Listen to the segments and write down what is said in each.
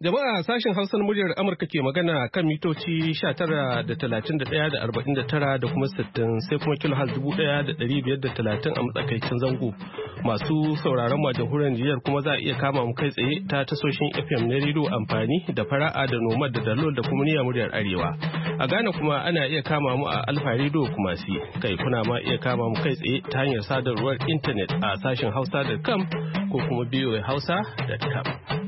Jama'a sashen Hausa na muryar Amurka ke magana kan mitoci 19 da 31 da 49 da kuma 60 sai kuma kilohaz 1530 a matsakaicin zango. Masu sauraron mu a jamhuriyar Nijar kuma za a iya kama mu kai tsaye ta tasoshin FM na rediyo amfani da fara'a da nomad da dalol da kuma niyyar muryar Arewa. A Ghana kuma ana iya kama mu a Alfa rediyo kuma si. Kai kuna ma iya kama mu kai tsaye ta hanyar sadarwar intanet a sashen hausa.com ko kuma voahausa.com.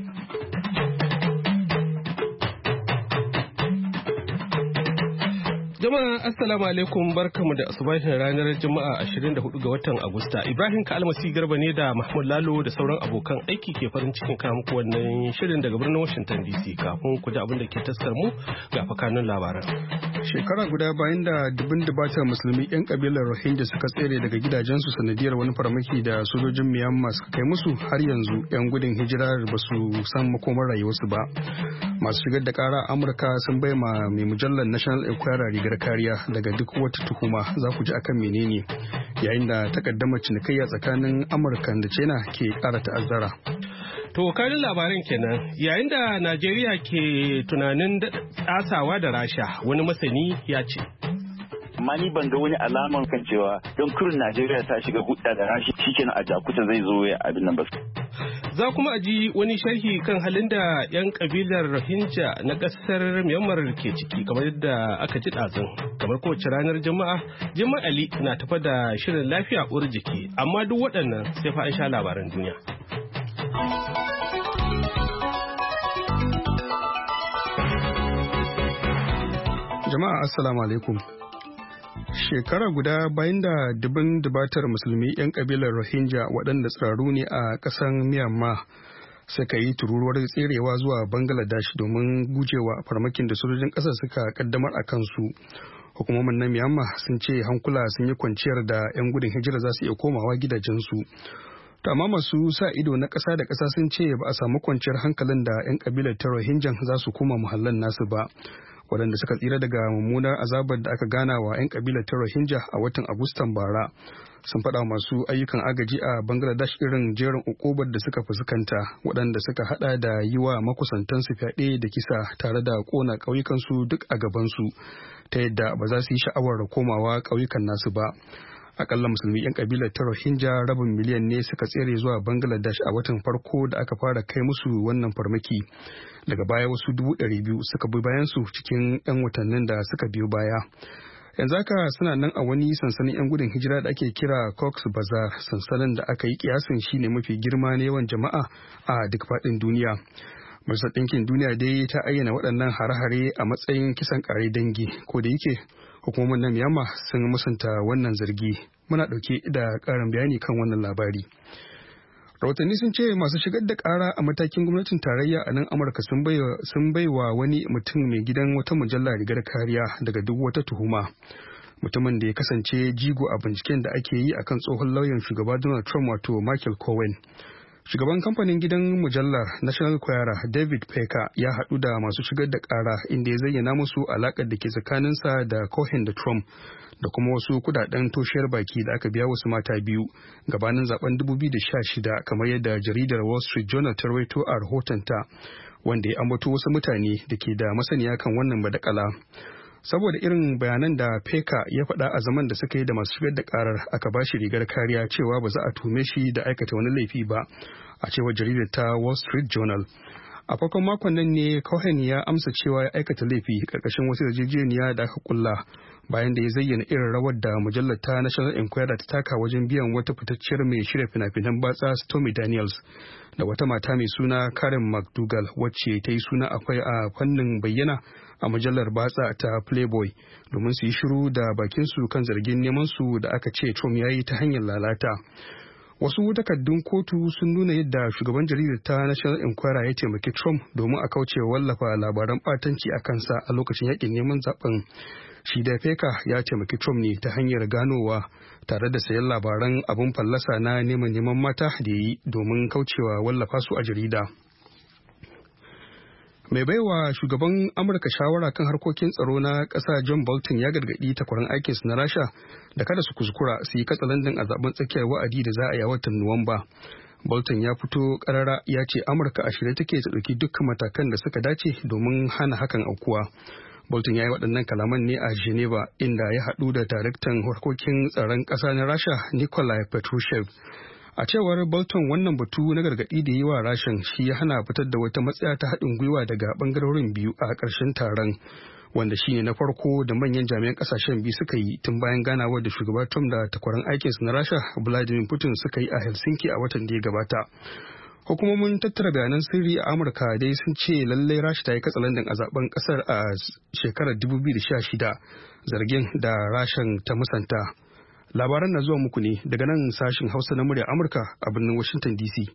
Jama'a assalamu alaikum barkamu da asubahin ranar Juma'a 24 ga watan Agusta. Ibrahim Kalmasi Garba ne da Mahmud Lalo da sauran abokan aiki ke farin cikin kawo muku wannan shirin daga birnin Washington DC. Kafin ku ji abin da ke taskar mu ga fakanin labaran. Shekara guda bayan da dubin dubatar musulmi 'yan kabilar Rohingya suka tsere daga gidajensu sanadiyar wani farmaki da sojojin Myanmar suka kai musu, har yanzu 'yan gudun hijira ba su san makomar rayuwarsu ba. Masu shigar da kara Amurka sun bai ma mai mujallar National Enquirer rigar kariya daga duk wata tuhuma. Za ku ji akan menene, yayin da takaddamar cinikayya tsakanin Amurka da China ke kara ta'azzara. To kanin labarin kenan, yayin da Najeriya ke tunanin tsasawa da Rasha, wani masani ya ce. Amma ni ban ga wani alaman kan cewa don kurin Najeriya ta shiga hudda da Rasha shikenan a jakuta zai zo ya abin nan ba. Za kuma a ji wani sharhi kan halin da 'yan kabilar Rohingya na ƙasar Myanmar ke ciki, kamar yadda aka ji ɗazun. Kamar kowace ranar Juma'a, Juma'a Ali na tafa da shirin lafiya uwar jiki, amma duk waɗannan sai fa an sha labaran duniya. Jama'a assalamu alaikum. Shekara guda bayan da dubin dubatar musulmi 'yan kabilar Rohingya waɗanda tsiraru ne a ƙasar Myanmar suka yi tururuwar tserewa zuwa Bangladesh domin gujewa farmakin da sojojin ƙasar suka kaddamar a kansu. Hukumomin na Myanmar sun ce hankula sun yi kwanciyar da 'yan gudun hijira za su iya komawa gidajensu. Amma masu sa ido na ƙasa da ƙasa sun ce ba a samu kwanciyar hankalin da 'yan kabilar ta Rohingya za su koma muhallan nasu ba. Waɗanda suka tsira daga mummunar azabar da aka gana wa 'yan kabilar ta Rohingya a watan Agustan bara sun faɗa masu ayyukan agaji a Bangladesh irin jerin ukubar da suka fuskanta, waɗanda suka haɗa da yi wa makusantansu fyaɗe da kisa tare da ƙona ƙauyukansu duk a gabansu, ta yadda ba za su yi sha'awar komawa ƙauyukan nasu ba. Akalla musulmi 'yan kabilar ta Rohingya 500,000 ne suka tsere zuwa Bangladesh a watan farko da aka fara kai musu wannan farmaki. Daga baya wasu 200,000 suka bi bayan su cikin 'yan watannin da suka biyo baya. Yanzu haka suna nan a wani sansanin 'yan gudun hijira da ake kira Cox's Bazar, sansanin da aka yi kiyasin shine mafi girma na yawan jama'a a duk faɗin duniya. Majalisar Ɗinkin Duniya dai ta ayyana waɗannan hare-hare a matsayin kisan ƙare dangi, ko da yake hukumomin na Myanmar sun musanta wannan zargi. Muna ɗauke da ƙarin bayani kan wannan labari. Rahotanni sun ce masu shigar da ƙara a matakin gwamnatin tarayya a nan Amurka sun baiwa wani mutum mai gidan wata mujalla rigar kariya daga duk wata tuhuma. Mutumin da ya kasance jigo a binciken da ake yi akan tsohon lauyan shugaba Donald Trump, wato Michael Cohen. Shugaban kamfanin gidan mujallar National Enquirer David Pecker ya haɗu da masu shigar da ƙara, inda ya zayyana musu alaƙar da ke tsakaninsa da Cohen da Trump da kuma wasu kudaden toshiyar baki da aka biya wasu mata biyu gabanin zaben 2016, kamar yadda jaridar Wall Street Journal ta rawaito a rahotonta, wanda ya ambato wasu mutane da ke da masaniya kan wannan badakala. Saboda irin bayanan da Pecker ya faɗa a zaman da suka yi da masu shigar da karar, aka ba shi rigar kariya cewa ba za a tume shi da aikata wani laifi ba, a cewar jaridar ta Wall Street Journal. A farkon makon nan ne Cohen ya amsa cewa ya aikata laifi karkashin wasu yarjejeniya da aka kulla, bayan da ya zayyana irin rawar da mujallar ta National Enquirer ta taka wajen biyan wata fitacciyar mai shirya fina-finan batsa Stormy Daniels da wata mata mai suna Karen McDougal, wacce ta yi suna akwai a fannin bayyana a mujallar batsa ta Playboy, domin su yi shiru da bakinsu kan zargin neman su da aka ce Trump ya yi ta hanyar lalata. Wasu takaddun kotu sun nuna yadda shugaban jaridar ta National Enquirer ya taimaki Trump domin a kauce wallafa labaran batanci a kansa a lokacin yakin neman zaben. Shi da Pecker ya taimaki Trump ne ta hanyar ganowa tare da sayan labaran abun fallasa na neman mata da yi domin kaucewa wallafa su a jarida. Mai baiwa shugaban Amurka shawara kan harkokin tsaro na ƙasa John Bolton ya gargaɗi takwaran aikinsu na Rasha da kada su kuskura su yi katsalandan a zaben tsakiyar wa'adi da za a yi a watan Nuwamba. Bolton ya fito karara ya ce Amurka a shirye take ta ɗauki dukkan matakan da suka dace domin hana hakan aukuwa. Bolton ya yi waɗannan kalaman ne a Geneva inda ya haɗu da daraktan harkokin tsaron ƙasa na Rasha Nikolai Patrushev. A cewar Bolton wannan batu na gargaɗi da yi wa Rashan shi ya hana fitar da wata matsaya ta haɗin gwiwa daga ɓangarorin biyu a ƙarshen taron, wanda shine na farko da manyan jami'an ƙasashen biyu suka yi tun bayan ganawar da shugaba Trump da takwaran aikinsa na Rasha Vladimir Putin suka yi a Helsinki a watan da ya gabata. Hukumomin tattara bayanan sirri a Amurka dai sun ce lallai Rasha ta yi katsalandan a zaben ƙasar a shekarar 2016, zargin da Rashan ta musanta. Labaran na zuwa muku ne daga nan sashin Hausa na murya Amurka a birnin Washington DC.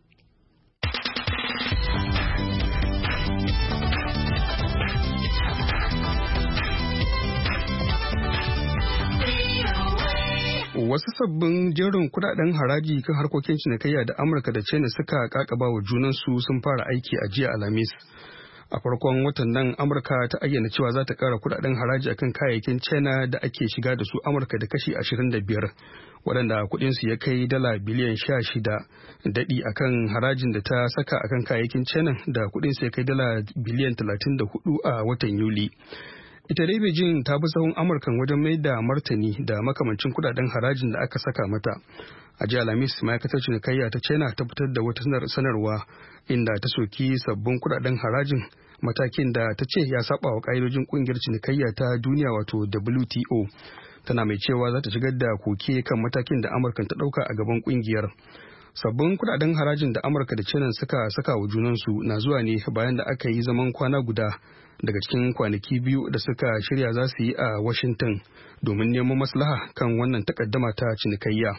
Wasu sabbin jerin kudaden haraji kan harkokin cinikayya da Amurka da China suka kakaba wa junansu sun fara aiki a jiya Alhamis. A farkon watan nan Amurka ta ayyana cewa za ta kara kudaden haraji akan kayayyakin China da ake shiga da su Amurka da kashi 25, waɗanda kudinsu ya kai dala biliyan 16, daɗi akan harajin da ta saka akan kayayyakin China da kudinsu ya kai dala biliyan 34 a watan Yuli. Ita dai Beijing ta bi sahun Amurkan wajen mai da martani da makamancin kudaden harajin da aka saka mata. A jiya Alhamis, ma'aikatar cinikayya ta China ta fitar da wata sanarwa inda ta soki sabbin kudaden harajin, matakin da ta ce ya saba wa ƙa'idojin ƙungiyar cinikayya ta duniya wato WTO. Tana mai cewa za ta shigar da koke kan matakin da Amurkan ta ɗauka a gaban ƙungiyar. Sabbin kudaden harajin da Amurka da China suka saka wa junansu na zuwa ne bayan da aka yi zaman kwana guda daga cikin kwanaki biyu da suka shirya za su yi a Washington domin neman maslaha kan wannan takaddama ta cinikayya.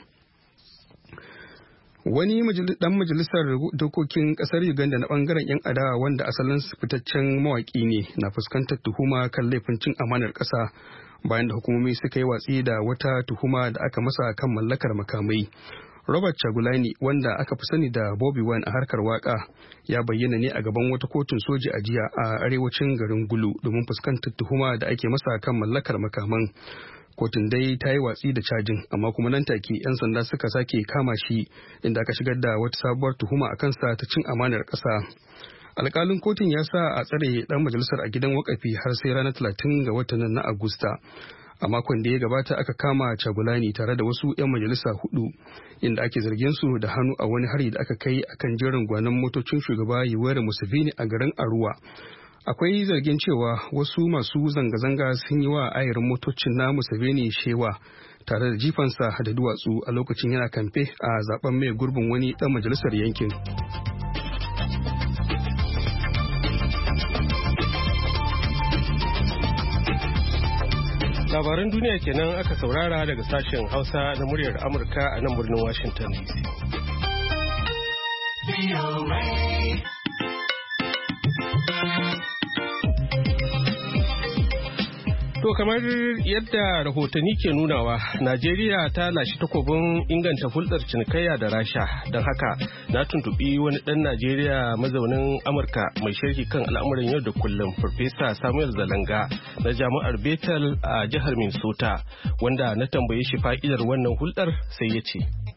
Wani dan majalisar dokokin kasar Uganda na bangaren 'yan adawa wanda asalin fitaccen mawaki ne na fuskantar tuhuma kan laifin cin amanar ƙasa bayan da hukumomi suka yi watsi da wata tuhuma da aka masa kan mallakar makamai. Robert Chagulani, wanda aka fi sani da Bobby Wine a harkar waka, ya bayyana ne a gaban wata kotun soji a jiya a arewacin garin Gulu domin fuskantar tuhuma da ake masa kan mallakar makaman. Kotun dai ta yi watsi da cajin, amma kuma nan take 'yan sanda suka sake kama shi inda aka shigar da wata sabuwar tuhuma a kansa ta cin amanar ƙasa. Alƙalin kotun ya sa a tsare ɗan majalisar a gidan wakafi har sai ranar 30 ga watan na Agusta. A makon da ya gabata aka kama Chagulani tare da wasu 'yan majalisa 4 inda ake zargin su da hannu a wani hari da aka kai akan jerin gwanon motocin shugaba Yoweri Museveni a garin Arua. Akwai zargin cewa wasu masu zanga-zanga sun yi wa ayarin motocin na Museveni shewa tare da jifansa da duwatsu a lokacin yana kamfe a zaben mai gurbin wani dan majalisar yankin. Labaran duniya kenan aka saurara daga sashen Hausa na muryar Amurka a nan birnin Washington DC. To kamar yadda rahotanni ke nunawa, Najeriya ta lashe takobin inganta hulɗar cinikayya da Rasha. Don haka na tuntuɓi wani ɗan Najeriya mazaunin Amurka mai sharhi kan al'amuran yau da kullum, Farfesa Samuel Zalanga na Jami'ar Bethel a jihar Minnesota, wanda na tambaye shi fa'idar wannan hulɗar sai ya ce.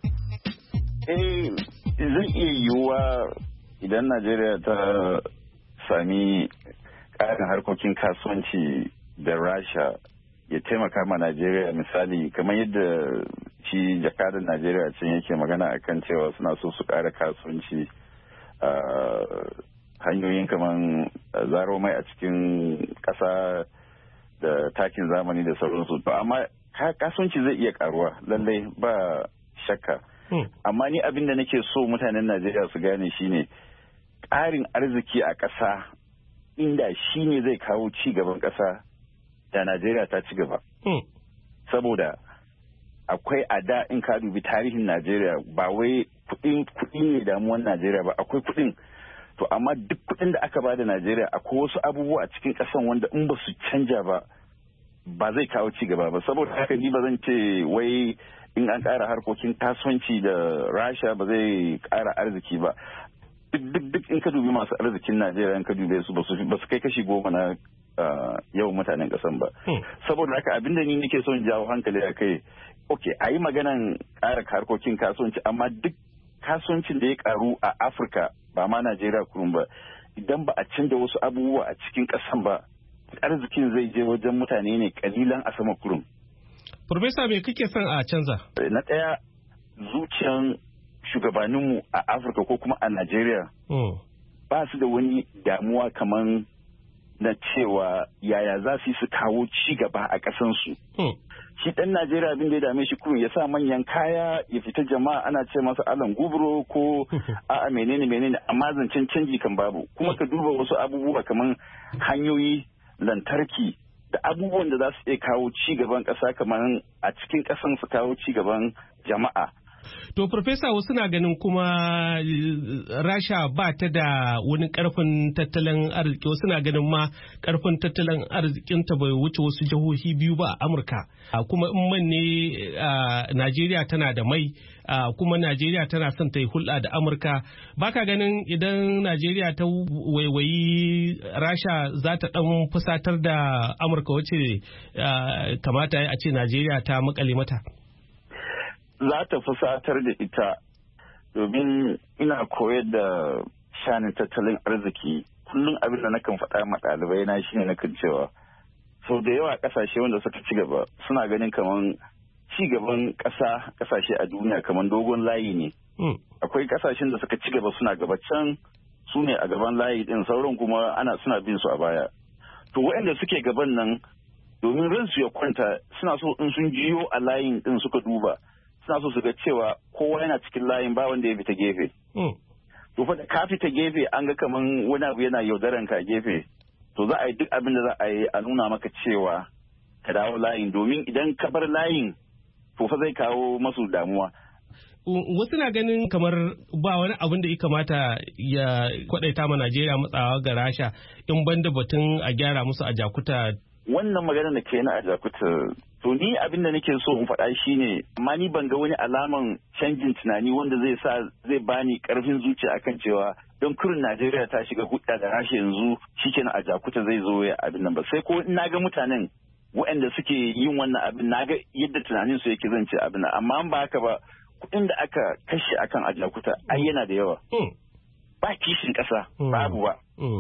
Zai iya yiwuwa idan Najeriya ta sami ƙarin harkokin kasuwanci da Rasha ya taimaka ma Najeriya, misali kamar yadda shi jakadar Najeriya can yake magana akan cewa suna so su ƙara kasuwanci hanyoyin kamar zaro mai a cikin ƙasa da takin zamani da sauransu. To amma kasuwanci zai iya karuwa lallai ba shakka. Amma ni abin da nake so mutanen Najeriya su gane shine ƙarin arziki a ƙasa inda shine zai kawo ci gaban ƙasa da Najeriya ta ci gaba. Saboda akwai a da in ka dubi tarihin Najeriya ba wai kuɗi ne damuwan Najeriya ba, akwai kuɗin. To amma duk kuɗin da aka bada Najeriya akwai wasu abubuwa a cikin ƙasan wanda in ba su canja ba zai kawo ci gaba ba. Saboda haka ni ba zan ce wai in an ƙara harkokin kasuwanci da Rasha ba zai ƙara arziki ba. Duk in ka dubi masu arzikin Najeriya in ka dube su ba su kai kashi 10 na yawan mutanen kasan ba. Saboda haka abinda ni nake son jawo hankali a kai, a yi maganan ƙara harkokin kasuwanci amma duk kasuwancin da ya karu a Afirka ba ma Najeriya kurun ba idan ba a canza wasu abubuwa a cikin ƙasan ba arzikin zai je wajen mutane ne kalilan a sama kurun. Farfesa me kake son a canza? Na ɗaya zuciyan shugabanninmu a Afirka ko kuma a Najeriya ba su da wani damuwa kamar na cewa yaya za su kawo ci gaba a ƙasansu. Shi ɗan Najeriya abin da ya dame shi kurun ya sa manyan kaya ya fita jama'a ana ce masa alan gubro ko a'a menene amma zancen canji kan babu. Kuma ka duba wasu abubuwa kamar hanyoyi lantarki da abubuwan da za su iya kawo ci gaban ƙasa kamar a cikin ƙasan su kawo ci gaban jama'a. To, Farfesa, wasu na ganin kuma Rasha ba ta da wani karfin tattalin arziki, wasu na ganin ma karfin tattalin arzikinta bai wuce wasu jihohi biyu ba a Amurka. Kuma in man ne Najeriya tana da mai, kuma Najeriya tana son ta yi hulɗa da Amurka. Ba ka ganin idan Najeriya ta waiwayi Rasha za ta ɗan fusatar da Amurka wacce kamata a ce Najeriya ta makale mata? Za ta fusatar da ita domin ina koyar da shanin tattalin arziki kullum abin da nakan faɗa ma ɗalibai na shine nakan cewa sau da yawa ƙasashe wanda suka ci gaba suna ganin kamar ci gaban ƙasashe a duniya kamar dogon layi ne. Akwai ƙasashen da suka ci gaba suna gaba can su ne a gaban layi din sauran kuma suna bin su a baya. To waɗanda suke gaban nan domin ransu ya kwanta suna so in sun jiyo a layin din suka duba suna so su ga cewa kowa yana cikin layin ba wanda ya fita gefe. To fa da ka fita gefe an ga kaman wani abu yana yaudaran ka gefe. To za a yi duk abin da za a yi a nuna maka cewa ka dawo layin domin idan ka bar layin to fa zai kawo masu damuwa. Wasu na ganin kamar ba wani abin da ya kamata ya kwadaita ma Najeriya matsawa ga Rasha in banda batun a gyara musu a Jakuta. Wannan magana da ke na a Jakuta to ni abin da nake so in faɗa shine amma ni ban ga wani alaman canjin tunani wanda zai bani karfin zuciya akan cewa don kurin Najeriya ta shiga hudda da Rasha yanzu shikenan a Jakuta zai zo ya abin nan ba sai ko na ga mutanen waɗanda suke yin wannan abin na ga yadda tunanin su yake zan ce abin nan amma ba haka ba kuɗin da aka kashe akan a Jakuta ai yana da yawa ba kishin ƙasa babu ba.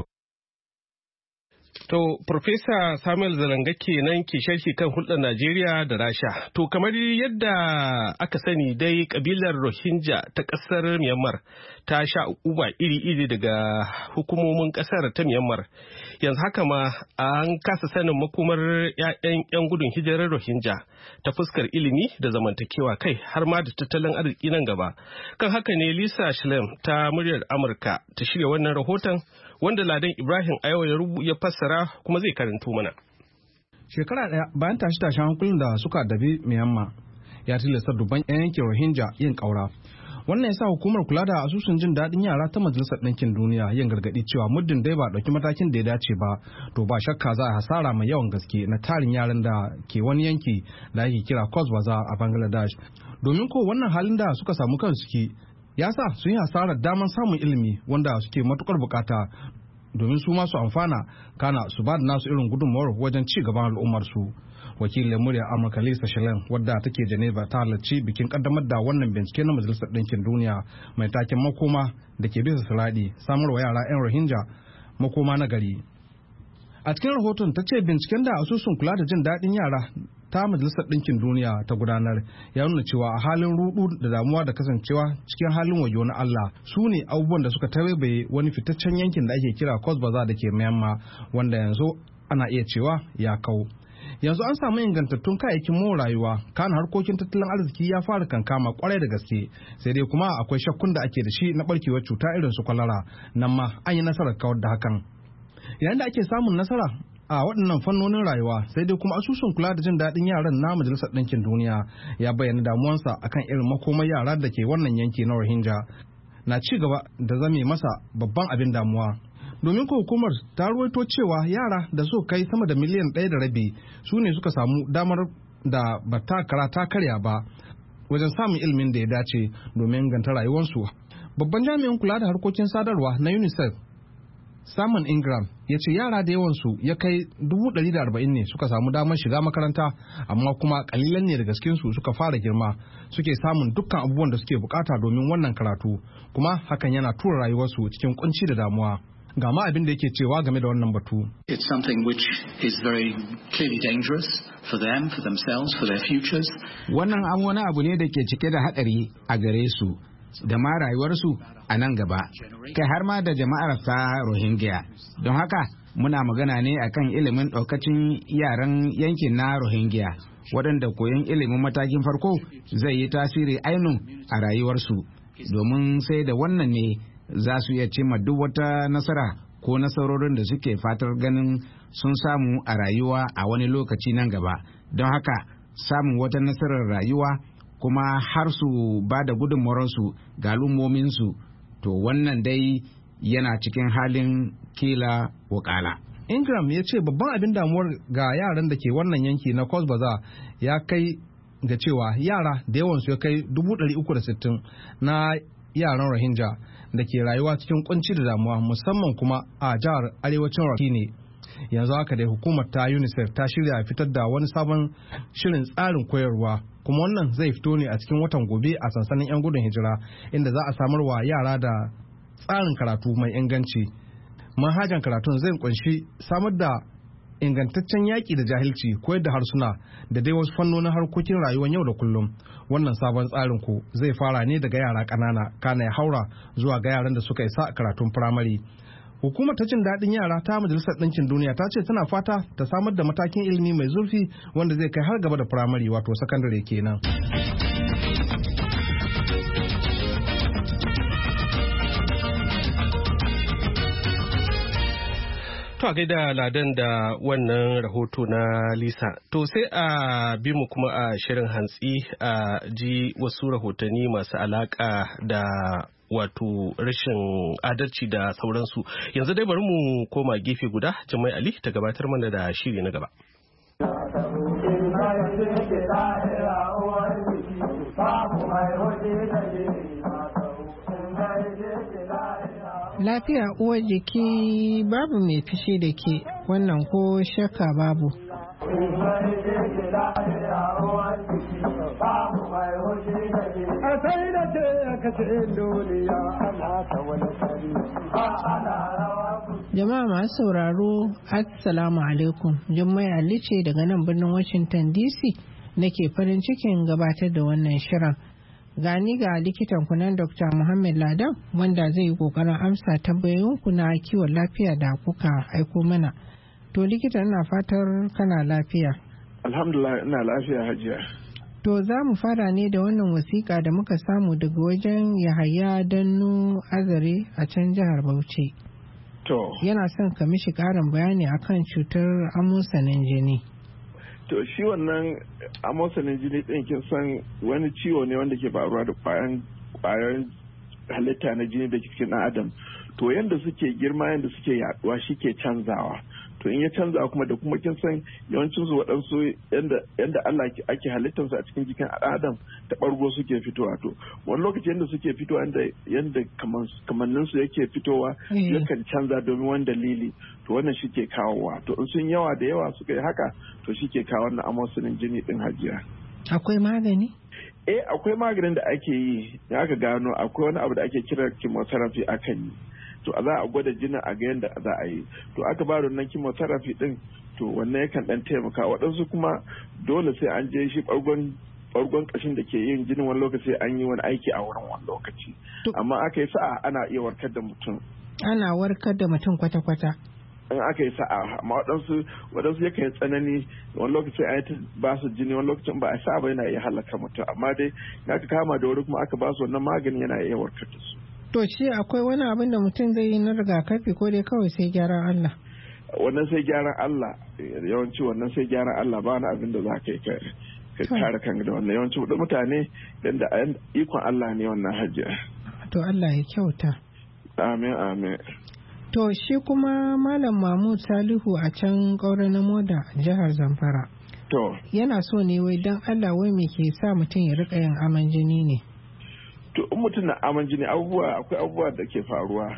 To, Profesa Samuel Zalanga kenan ke sharhi kan hulɗar Najeriya da Rasha. To, kamar yadda aka sani dai kabilar Rohingya ta ƙasar Myanmar ta sha uba iri-iri daga hukumomin ƙasar ta Myanmar. Yanzu haka ma an kasa sanin makomar 'yan gudun hijirar Rohingya ta fuskar ilimi da zamantakewa kai har ma da tattalin arziki nan gaba. Kan haka ne Lisa Schlein ta muryar Amurka ta shirya wannan rahoton wanda Ladan Ibrahim a yau ya fassara kuma zai karanto mana. Shekara ɗaya bayan tashe-tashen hankulin da suka addabi Myanmar ya tilasta dubban 'yan yankin Rohingya yin ƙaura. Wannan ya sa hukumar kula da asusun jin daɗin yara ta Majalisar Ɗinkin Duniya yin gargaɗi cewa muddin dai ba ɗauki matakin da ya dace ba, to ba shakka za a hasara mai yawan gaske na tarin yaran da ke wani yanki da ake kira Cox's Bazar a Bangladesh. Domin ko wannan halin da suka samu kansu ciki ya sa sun yi hasarar damar samun ilimi wanda suke matukar bukata domin su masu amfana kana su ba da nasu irin gudunmawar wajen ci gaban al'ummarsu. Wakilin murya Amurka Lisa Schlein wadda take Geneva ta halarci bikin kaddamar da wannan bincike na Majalisar Ɗinkin Duniya mai taken makoma da ke bisa siradi samarwa yara 'yan Rohingya makoma na gari. A cikin rahoton ta ce binciken da asusun kula da jin daɗin yara ta Majalisar Ɗinkin Duniya ta gudanar ya nuna cewa a halin rudu da damuwa da kasancewa cikin halin wayo na Allah su ne abubuwan da suka tabaibaye wani fitaccen yankin da ake kira Cox's Bazar da ke Myanmar wanda yanzu ana iya cewa ya kau. Yanzu an samu ingantattun kayayyakin more rayuwa kana harkokin tattalin arziki ya fara kankama kwarai da gaske sai dai kuma akwai shakkun da ake da shi na barkewar cuta irin su kwalara nan ma an yi nasarar kawar da hakan. Yayin da ake samun nasara a waɗannan fannonin rayuwa sai dai kuma asusun kula da jin daɗin yaran na Majalisar Ɗinkin Duniya ya bayyana damuwansa akan irin makomar yara da ke wannan yanki na Rohingya na ci gaba da zame masa babban abin damuwa. Domin ko hukumar ta ruwaito cewa yara da su kai sama da miliyan 1.5 su ne suka samu damar da ba ta kara ta karya ba wajen samun ilimin da ya dace domin inganta rayuwarsu. Babban jami'in kula da harkokin sadarwa na UNICEF Simon Ingram ya ce yara da yawansu ya kai 140 ne suka samu damar shiga makaranta, amma kuma kalilan ne da gaskinsu suka fara girma suke samun dukkan abubuwan da suke bukata domin wannan karatu, kuma hakan yana tura rayuwarsu cikin kunci da damuwa. Ga ma abin da yake cewa game da wannan batu. It's something which is very clearly dangerous for them, for themselves, for their futures. Wannan wani abu ne da ke cike da hadari a gare su da ma rayuwarsu a nan gaba, kai har ma da jama'ar ta Rohingya. Don haka muna magana ne akan ilimin ɗaukacin yaran yankin na Rohingya, waɗanda koyon ilimin matakin farko zai yi tasiri ainun a rayuwarsu, domin sai da wannan ne za su iya cimma duk wata nasara ko nasarorin da suke fatar ganin sun samu a rayuwa a wani lokaci nan gaba. Don haka samun wata nasarar rayuwa kuma har su ba da gudunmawarsu ga al'ummominsu, to wannan dai yana cikin halin kila wakala. Ingram ya ce babban abin damuwar ga yaran da ke wannan yanki na Cox's Bazar ya kai ga cewa yara da yawansu ya kai 360 na yaran Rohingya da ke rayuwa cikin kunci da damuwa, musamman kuma a jihar arewacin Rakhine. Yanzu haka dai hukumar ta UNICEF ta shirya fitar da wani sabon shirin tsarin koyarwa, kuma wannan zai fito ne a cikin watan gobe a sansanin 'yan gudun hijira, inda za a samar wa yara da tsarin karatu mai inganci. Manhajan karatun zai kunshi samar da ingantaccen yaƙi da jahilci, koyar da harsuna da dai wasu fannonin harkokin rayuwar yau da kullum. Wannan sabon tsarin ku zai fara ne daga yara ƙanana, kana ya haura zuwa ga yaran da suka isa karatun firamare. Hukumar ta jin daɗin yara ta Majalisar Ɗinkin Duniya ta ce tana fata ta samar da matakin ilimi mai zurfi wanda zai kai har gaba da firamare, wato sakandare kenan. To a gaida Ladan da wannan rahoto na Lisa. To sai a bi mu kuma a shirin hantsi a ji wasu rahotanni masu alaka da wato rashin adalci da sauransu. Yanzu dai bari mu koma gefe guda, Jummai Ali ta gabatar mana da shiri na gaba. Lafiya uwar jiki babu mai fishi da ke, wannan ko shakka babu. Jama'a masu sauraro, Assalamu alaikum. Jummai Ali ce daga nan birnin Washington DC nake farin cikin gabatar da wannan shirin. Gani ga likitan kunan Dr. Muhammad Ladan wanda zai yi kokarin amsa tambayoyinku na kiwon lafiya da kuka aiko mana. To likita, ina fatar kana lafiya. Alhamdulillah ina lafiya hajiya. To za mu fara ne da wannan wasiƙa da muka samu daga wajen Yahaya Dannu Azare a can jihar Bauchi. To. Yana son ka mishi ƙarin bayani akan cutar amosanin jini. To shi wannan amosanin jini ɗin kin san wani ciwo ne wanda ke faruwa da ƙwayar halitta na jini da cikin ɗan adam. To yanda suke girma yanda suke yaduwa shi ke canzawa. To in ya canza kuma da kuma kin san yawancin su waɗansu yanda Allah ake halittar su a cikin jikin ɗan adam da ɓargo suke fitowa. To wani lokaci yanda suke fitowa yanda kamannin su yake fitowa yakan canza domin wani dalili. To wannan shi ke kawowa. To in sun yawa da yawa suka yi haka to shi ke kawo wannan amosanin jini ɗin hajiya. Akwai magani? Akwai maganin da ake yi, in aka gano akwai wani abu da ake kira chemotherapy akan yi. To za a gwada jinin a ga yadda za a yi. To aka ba da wannan chemotherapy din, to wannan yakan dan taimaka. Waɗansu kuma dole sai an je shi ɓargon ƙashin da ke yin jinin wani lokaci an yi wani aiki a wurin wani lokaci. Amma aka yi sa'a ana iya warkar da mutum. Ana warkar da mutum kwata-kwata. In aka yi sa'a, amma waɗansu yakan yi tsanani wani lokaci a yi ba su jini, wani lokacin ba a sa ba yana iya halaka mutum. Amma dai in aka kama da wuri kuma aka ba su wannan magani yana iya warkar da su. To shi akwai wani abin da mutum zai yi na rigakafi ko dai kawai sai gyaran Allah? Wannan sai gyaran Allah, yawanci wannan sai gyaran Allah, ba wani abin da za ka yi ka kare kanka da wannan. Yawanci mutane da ikon Allah ne wannan hajiya. To Allah ya kyauta. Amin amin. To shi kuma Malam Mahmud Salihu a can Kaura na Moda jihar Zamfara. To. Yana so ne wai don Allah wai me ke sa mutum ya rika yin aman jini ne? To in mutum na aman jini akwai abubuwa da ke faruwa.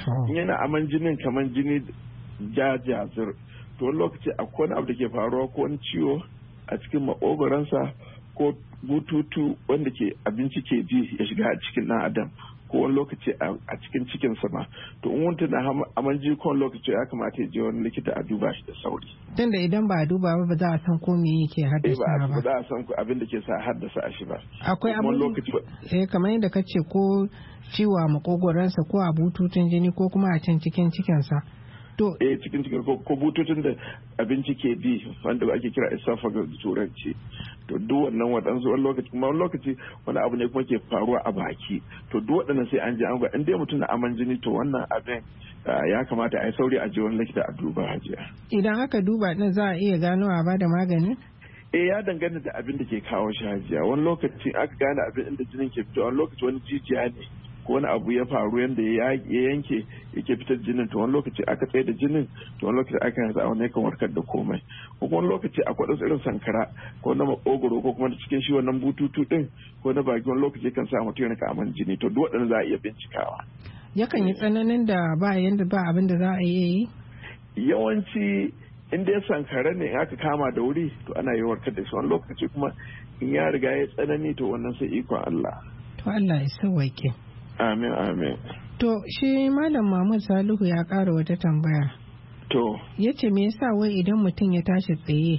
in yana aman jinin kamar jini jajazir to wani lokaci akwai wani abu da ke faruwa ko wani ciwo a cikin makogoransa ko bututu wanda ke abinci ke bi ya shiga a cikin ɗan adam ko wani lokaci a cikin cikinsa ma to in wanta na aman jini ko wani lokaci ya kamata ya je wani likita a duba shi da sauri. Tunda idan ba a duba ba za a san ko me yake haddasa ba. Ba za a san abin da ke sa haddasa shi ba. Akwai abin kamar yadda ka ce ko ciwo a makogoransa ko a bututun jini ko kuma a can cikin cikinsa. Cikin ko bututun da abinci ke bi wanda ake kira esophagus da turanci to duk wannan waɗansu wani lokaci kuma wani lokaci wani abu ne kuma ke faruwa a baki to duk waɗannan sai an ji an ga in dai mutum na aman jini to wannan abin ya kamata a yi sauri a je wani likita a duba hajiya. Idan aka duba din za a iya gano a bada magani? Ya danganta da abin da ke kawo shi hajiya wani lokaci aka gane abin inda jinin ke fito wani lokaci wani jijiya ne ko wani abu ya faru yadda ya yanke yake fitar jinin to wani lokaci aka tsaye da jinin to wani lokaci aka yasa wani kan warkar da komai ko wani lokaci akwai wasu irin sankara ko na makogoro ko kuma cikin shi wannan bututu din ko na baki wani lokaci kan sa mutum yana aman jini to duk waɗannan za a iya bincikawa. Yakan yi tsananin da ba abin da za a yi? Yawanci in dai sankara ne in aka kama da wuri to ana yi warkar da shi wani lokaci kuma in ya riga ya tsanani to wannan sai ikon Allah. To Allah ya sauwaƙe. Amin amin. To shi Malam Mahmud Salihu ya ƙara wata tambaya. To. Ya ce me yasa wai idan mutum ya tashi tsaye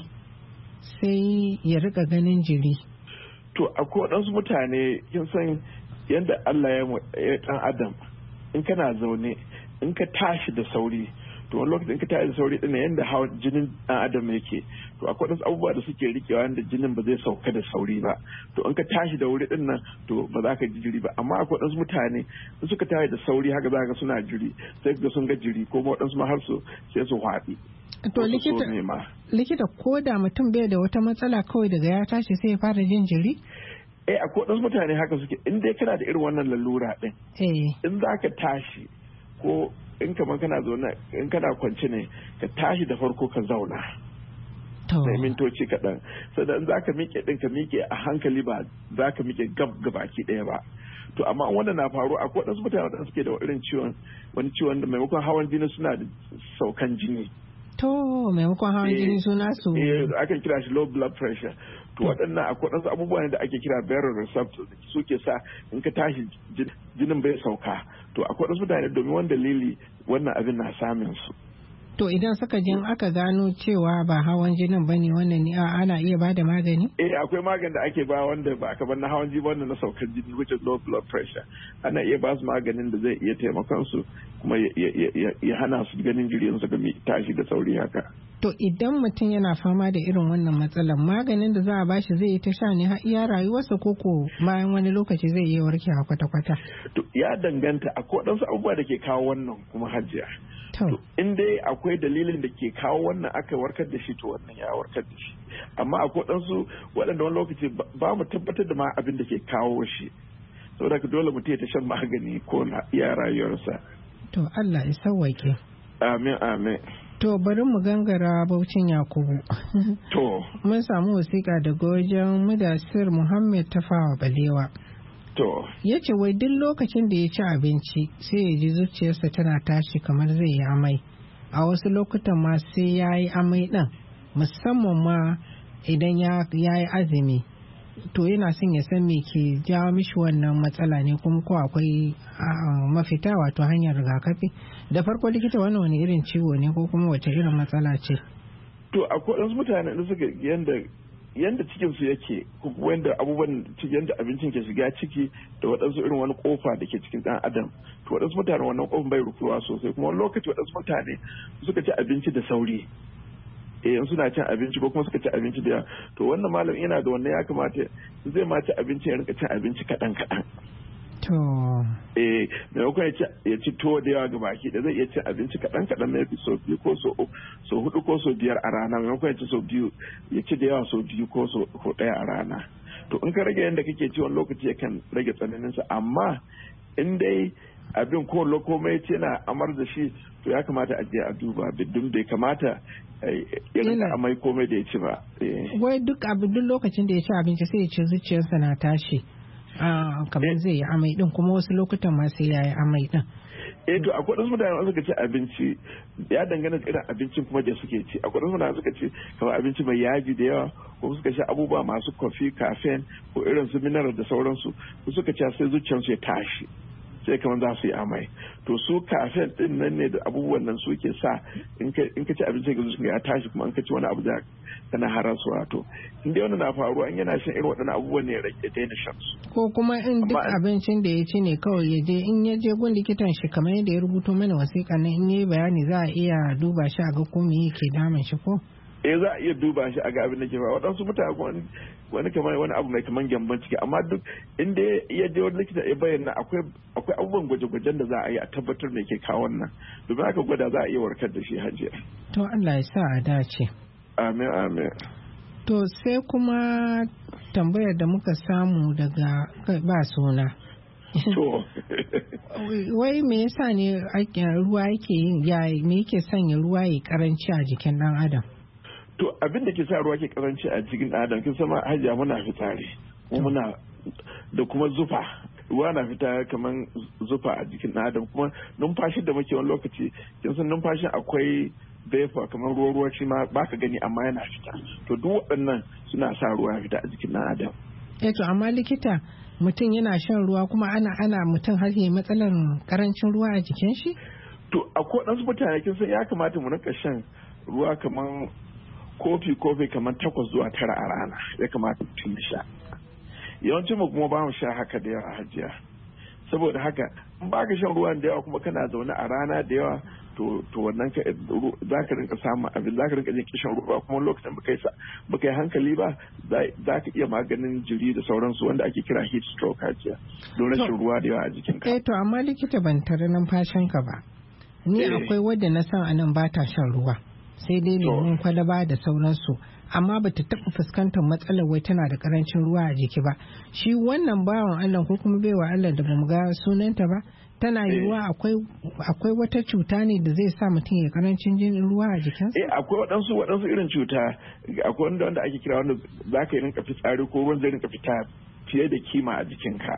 sai ya rika ganin jiri? To akwai waɗansu mutane kin san yadda Allah ya ɗan adam in kana zaune in ka tashi da sauri to wani lokacin ka tashi da sauri ɗin yadda hawan jinin ɗan adam yake to akwai wasu abubuwa da suke rikewa yadda jinin ba zai sauka da sauri ba to in ka tashi da wuri ɗin nan to ba za ka ji jiri ba amma akwai wasu mutane in suka tashi da sauri haka za ka suna jiri sai ga sun ga jiri ko waɗansu ma har su sai su haɗi. To likita ko da mutum bai da wata matsala kawai daga ya tashi sai ya fara jin jiri? Akwai wasu mutane haka suke in dai kana da irin wannan lalura ɗin in za ka tashi ko in kamar kana zaune in kana kwance ne ka tashi da farko ka zauna na mintoci kaɗan sannan za ka miƙe ɗin ka miƙe a hankali ba za ka miƙe gabaki ɗaya ba to amma wanda na faru akwai waɗansu mutane da suke da irin wani ciwon da maimakon hawan jini suna da saukan jini to maimakon hawan jini suna su akan kira shi low blood pressure to waɗannan akwai waɗansu abubuwa ne da ake kira baroreceptors da suke sa in ka tashi jinin bai sauka to akwai waɗansu mutane domin wani dalili wannan abin na samun su. To idan suka jin aka gano cewa ba hawan jinin ba ne wannan ne ana iya ba da magani? Akwai magani da ake ba wanda ba aka bar na hawan jini wannan na saukar jini which is low blood pressure ana iya ba su maganin da zai iya taimakon su kuma ya hana su ganin jiri su ga tashi da sauri haka. To idan mutum yana fama da irin wannan matsalar maganin da za a bashi zai yi ta sha ne har iya rayuwarsa koko bayan wani lokaci zai iya warkewa kwata-kwata. To ya danganta akwai waɗansu abubuwa da ke kawo wannan kuma hajiya. To in dai akwai dalilin da ke kawo wannan aka warkar da shi to wannan ya warkar da shi. Amma akwai waɗansu waɗanda wani lokaci ba mu tabbatar da ma abin da ke kawo shi. Saboda ka dole mutum ya ta shan magani ko na iya rayuwarsa. To Allah ya sauwaƙe. Amin amin. To bari mu gangara Baucin Yakubu. To. Mun samu wasiƙa daga wajen Mudassir Muhammad Tafawa Balewa. To. Ya ce wai duk lokacin da ya ci abinci sai ya ji zuciyarsa tana tashi kamar zai yi amai. A wasu lokutan ma sai ya yi amai ɗin musamman ma idan ya yi azumi. To yana son ya san me ke jawo mishi wannan matsala ne kuma ko akwai mafita wato hanyar rigakafi. Da farko likita wannan wani irin ciwo ne ko kuma wace irin matsala ce? To akwai wasu mutane da suka yanda cikin su yake kuma yanda abubuwan yanda abincin ke shiga ciki da waɗansu irin wani kofa da ke cikin ɗan adam to waɗansu mutane wannan kofin bai rufewa sosai kuma wani lokaci waɗansu mutane suka ci abinci da sauri suna cin abinci ko kuma suka ci abinci da yawa to wannan malam yana da wannan ya kamata zai ma ci abinci ya rinka cin abinci kaɗan kaɗan. To. Maimakon ya ci tuwo da yawa ga baki da zai iya cin abinci kaɗan kaɗan na yafi sau biyu ko sau hudu ko sau biyar a rana maimakon ya ci sau biyu ya ci da yawa sau biyu ko sau ɗaya a rana. To in ka rage yadda kake ci wani lokaci yakan rage tsananinsa amma in dai abin ko komai ce na amar da shi to ya kamata a je a duba bidin bai kamata ya rinka amai komai da ya ci ba. Wai duk lokacin da ya ci abinci sai ya ci zuciyarsa na tashi. kamar zai yi amai din kuma wasu lokutan ma sai ya yi amai din. To akwai wasu mutane suka ci abinci ya dangana da irin abincin kuma da suke ci. Akwai wasu mutane suka ci kamar abinci mai yaji da yawa ko suka sha abubuwa masu kofi, caffeine ko irin su mineral da sauransu ko suka ci sai zuciyarsu ya tashi sai kamar za su yi amai. To su caffeine din nan ne da abubuwan nan suke sa in ka ci abinci ga zuciya ya tashi kuma in ka ci wani abu da kana harasuwa. To in dai wannan na faruwa in yana shan irin waɗannan abubuwan ne ya rage daina shan su. Ko kuma in duk abincin da ya ci ne kawai ya je in ya je gun likitan shi kamar yadda ya rubuto mana wasiƙa nan in yi bayani za a iya duba shi a ga ko me yake damun shi ko? Za a iya duba shi a ga abin da ke faruwa. Waɗansu mutane wani kamar wani abu mai kamar gyamban ciki amma duk inda ya je wani likita ya bayyana akwai abubuwan gwaje-gwajen da za a yi a tabbatar me ke kawo wannan domin aka gwada za a iya warkar da shi hajiya. To Allah ya sa a dace. Amin amin. To sai kuma tambayar da muka samu daga ba suna. To. Wai me yasa ne ruwa yake yin me yake sanya ruwa ya karanci a jikin dan adam? To abin da ke sa ruwa ke karanci a cikin dan adam kin sama hajiya muna fitsari muna da kuma zufa. Ruwa na fita kamar zufa a jikin dan adam kuma numfashi da muke wani lokaci kin san numfashin akwai vapor kamar ruwa shi ma baka gani amma yana fita. To duk waɗannan suna sa ruwa ya fita a jikin dan adam. To amma likita mutum yana shan ruwa kuma ana mutum har yi matsalar karancin ruwa a jikin shi? To akwai ɗansu mutane kin san ya kamata mu rinka shan ruwa kamar kofi kamar 8 zuwa 9 a rana ya kamata mutum ya sha. Yawancin mu kuma ba mu sha haka da yawa hajiya. Saboda haka in ba ka shan ruwan da yawa kuma kana zaune a rana da yawa to wannan za ka rinka samun abin za ka rinka jin kishin ruwa kuma lokacin baka yi hankali ba za ka iya maganin jiri da sauransu wanda ake kira heat stroke hajiya don rashin ruwa da yawa a jikinka. To amma likita ban tare numfashinka ba. Ni akwai wadda na san anan ba ta shan ruwa sai dai lemun kwalaba da sauransu amma bata taɓa fuskantar matsalar wai tana da karancin ruwa a jiki ba. Shi wannan bawan Allah ko kuma baiwa Allah da bamu ga sunanta ba tana yiwuwa akwai wata cuta ne da zai sa mutum ya karancin jin ruwa a jikinsa? Akwai waɗansu irin cuta akwai wanda ake kira wanda za ka yi rinka fitsari ko ruwan zai rinka fita fiye da kima a jikinka.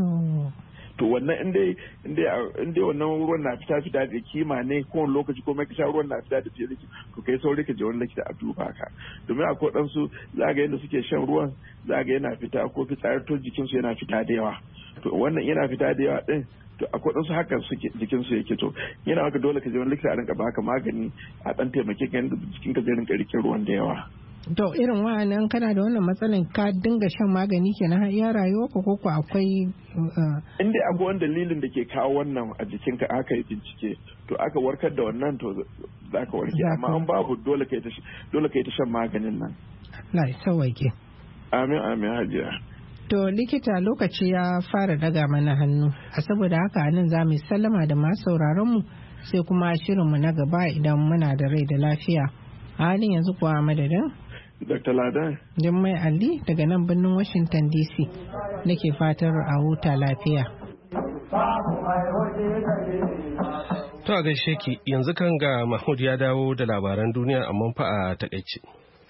To wannan inda wannan ruwan na fita da kima ne kowane lokaci ko mai ka sha ruwan na fita da fiye da kima to kai sauri ka je wani likita a duba ka domin akwai ɗansu za ga yadda suke shan ruwan za ga yana fita ko fitsari to jikinsu yana fita da yawa to wannan yana fita da yawa din to akwai ɗansu hakan suke jikinsu yake to yana maka dole ka je wani likita a rinka baka magani a ɗan taimake ka yadda jikinka zai rinka rike ruwan da yawa. To irin wa'annan kana da wannan matsalan ka dinga shan magani kenan har iya rayuwa ko akwai inda akwai wani dalilin da ke kawo wannan a jikinka aka yi bincike to aka warkar da wannan to za ka warke amma an babu dole ka yi ta shan maganin nan. Allah ya sauwaƙe. Amin hajiya. To likita lokaci ya fara daga mana hannu a saboda haka nan za mu sallama da masu sauraron mu sai kuma shirinmu na gaba idan muna da rai da lafiya. A halin yanzu kuwa madadin Dr. Ladan. Jummai Ali daga nan birnin Washington DC nake fatar a huta lafiya. To a gaishe ki yanzu kan ga Mahmud ya dawo da labaran duniya amma fa a takaice.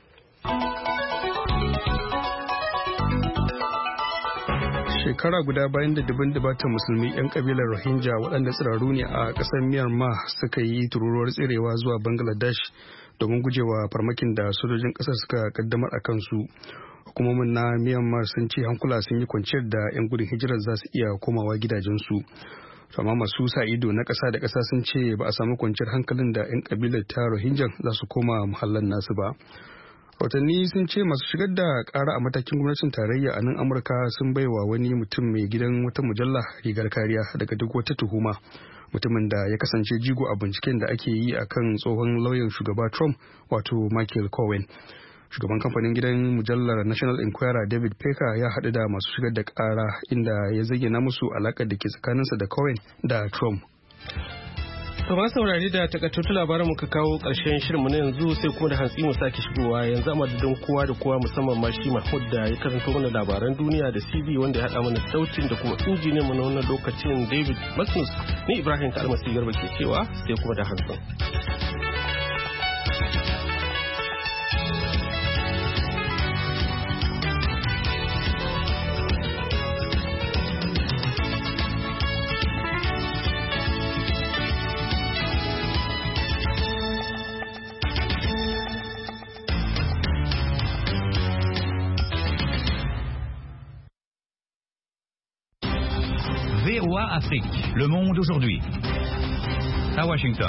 Shekara guda bayan da dubin dubatan musulmi 'yan kabilar Rohingya waɗanda tsiraru ne a ƙasar Myanmar suka yi tururuwar tserewa zuwa Bangladesh domin gujewa farmakin da sojojin ƙasar suka kaddamar a kansu. Hukumomin na Myanmar sun ce hankula sun yi kwanciyar da 'yan gudun hijirar za su iya komawa gidajensu. Amma masu sa ido na ƙasa da ƙasa sun ce ba a samu kwanciyar hankalin da 'yan kabilar ta Rohingya za su koma muhallan nasu ba. Watanni sun ce masu shigar da ƙara a matakin gwamnatin tarayya a nan Amurka sun baiwa wani mutum mai gidan wata mujalla rigar kariya daga duk wata tuhuma. Mutumin da ya kasance jigo a binciken da ake yi a kan tsohon lauyan shugaba Trump wato Michael Cohen. Shugaban kamfanin gidan mujallar National Enquirer David Pecker ya haɗu da masu shigar da ƙara inda ya zayyana musu alaƙar da ke tsakaninsa da Cohen da Trump. To ma saurari da takaitattun labaran muka kawo ƙarshen shirinmu na yanzu sai kuma da hantsi mu sake shigowa yanzu a madadin kowa da kowa musamman ma shi Mahmud da ya karanto mana labaran duniya da CD wanda ya haɗa mana sautin da kuma injiniyan mu na wannan lokacin David Masnus ni Ibrahim Kalmasi Garba ke cewa sai kuma da hantsi. VOA Afrique. Le monde aujourd'hui. À Washington.